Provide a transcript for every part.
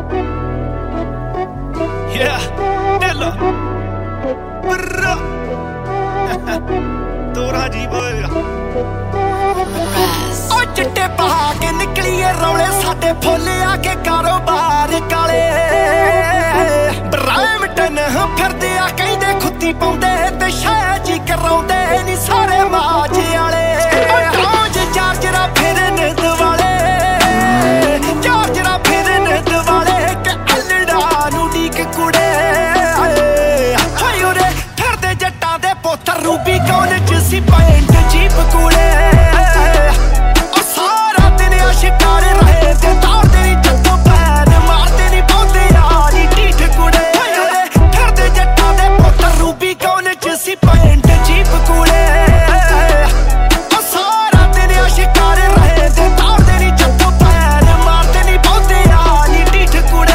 Yeah, Dilla. Bro. ਤੋਰਾ ਜੀ ਬੋਏਗਾ ਓ ਚਿੱਟੇ ਪਹਾ ਕੇ ਨਿਕਲੀਏ ਰੌਲੇ ਸਾਡੇ ਫੁੱਲ ਆ ਕੇ ਕਾਰੋਬਾਰ ਕਾਲੇ ਬ੍ਰਾਹਮਟਨ ਫਿਰਦੇ ਆ ਕਹਿੰਦੇ ਖੁੱਤੀ ਪਾਉਂਦੇ ਤੇ ਸ਼ਾਇ ਜੀ ਕਰਾਉਂਦੇ ਨੀ ਸਾਰੇ ਮਾਜ ਵਾਲੇ ਰੋਜ਼ ਚਾਰਜਰਾ ਫਿਰਨ ਦਵਾਲੇ ਚਾਰਜਰਾ ਫਿਰਨ ਦਵਾਲੇ ਕਿ ਅਲੜਾ ਨੂੰ ਡੀਕ ਕੁੜੇ ਹਾਏ ਉਰੇ ਫਿਰਦੇ ਜੱਟਾਂ ਦੇ ਪੁੱਤਰ ਰੂਬੀ ਕੌਣ ਜਿਸੀ ਪੈਂਟ ਜੀਪ ਕੁੜੇ ਉਹ ਸਾਰਾ ਦਿਨ ਆਸ਼ਿਕਾਰ ਰਹੇ ਤੇ ਤਾਰਦੇ ਨੀ ਜੱਟੋਂ ਪੈਰ ਮਾਰਦੇ ਨੀ ਬਹੁਤੇ ਯਾਰੀ ਢੀਠ ਕੁੜੇ ਹਾਏ ਉਰੇ ਫਿਰਦੇ ਜੱਟਾਂ ਦੇ ਪੁੱਤਰ ਰੂਬੀ ਕੌਣ ਜਿਸੀ ਪੈਂਟ ਜੀਪ ਕੁੜੇ ਉਹ ਸਾਰਾ ਦਿਨ ਆਸ਼ਿਕਾਰ ਰਹੇ ਤੇ ਤਾਰਦੇ ਨੀ ਜੱਟੋਂ ਪੈਰ ਮਾਰਦੇ ਨੀ ਬਹੁਤੇ ਯਾਰੀ ਢੀਠ ਕੁੜੇ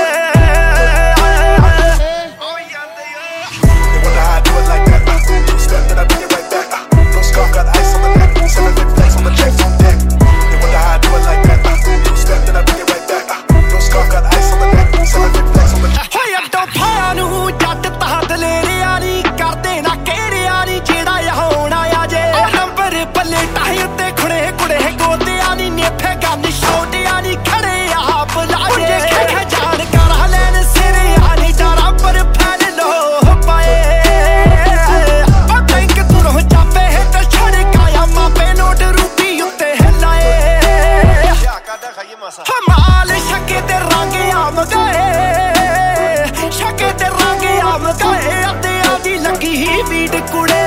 ਓ ਜਾਂਦੇ They wonder how I do it like that. Two-step, then I bring it right back. No scarf, got ice on the neck. 7 flex on the checks on deck. They wonder how I do it like that. Two-step, then I bring it right back. No scarf, got ice on the neck. 7 flex on the check. ਹੋਇਆ ਟੋਫਿਆਂ ਨੂੰ ਜੱਟ ਤਾਂ ਦਲੇਰਿਆ ਨੀ ਕਰਦੇ ਨਾ ਕਿਹੜਿਆ ਨੀ ਜਿਹੜਾ ਹੁਣ ਆਇਆ ਜੇ ਨੰਬਰ ਪੱਲੇ ਟਾਹੀ ਉੱਤੇ ਖੁੜੇ ਕੁੜੇ ਗੋਦਿਆਂ ਨੀ ਨੇਫੇ ਗੰਨ ਛੋਟਿਆਂ ਨੀ ਖੜੇ ਆਪ ਲਾਜੇ ਖੇ ਜਾਣ ਕਰ ਲੈਣ ਸਿਰਿਆ ਨੀ ਡਰਾ ਪਰ ਫੈਲ ਲੋ ਪਾਏ ਉਹ ਬੈਂਕ ਤੁਰੋਂ ਚਾਪੇ ਤੇ ਛੜਕਾਇਆ ਮਾਪੇ ਨੋਟ ਰੂਪੀ ਉੱਤੇ ਹਿਲਾਏ ਯਾ ਕਾਦਾ ਖਾਈਏ ਮਾਸਾ ਹਮਾਲ ਸ਼ਕੇ ਤੇ ਰੰਗ ਆਮ ਗਏ ਸ਼ਕੇ ਤੇ ਰੰਗ ਆਮ ਗਏ ਅੱਧਿਆਂ ਦੀ ਲੱਗੀ ਹੀ ਵੀਡ ਕੁੜੇ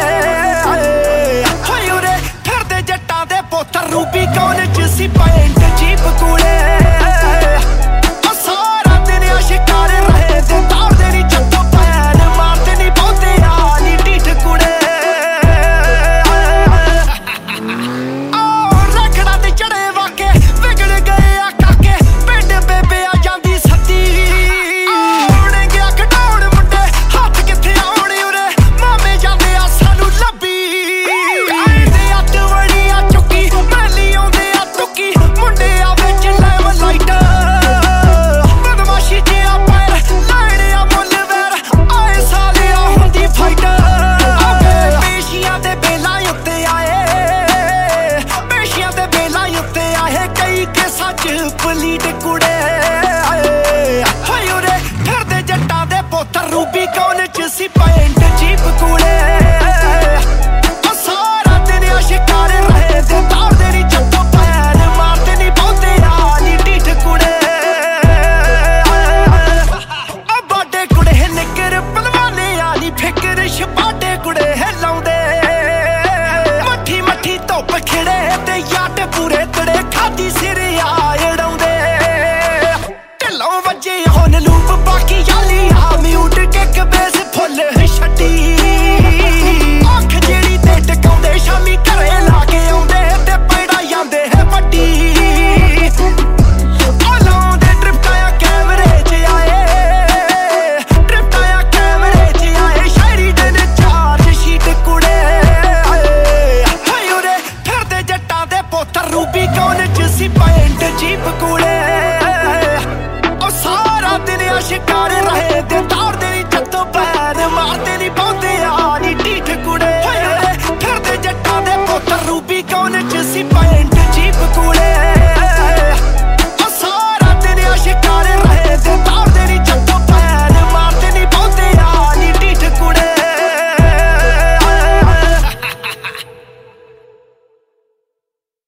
ਹਾਏ ਉਰੇ ਫਿਰਦੇ ਜੱਟਾਂ ਦੇ ਪੁੱਤਰ ਰੂਬੀ ਕੌਣ ਜਿਸੀ ਪੈਂਟ ਜੀਪ ਕੁੜੇ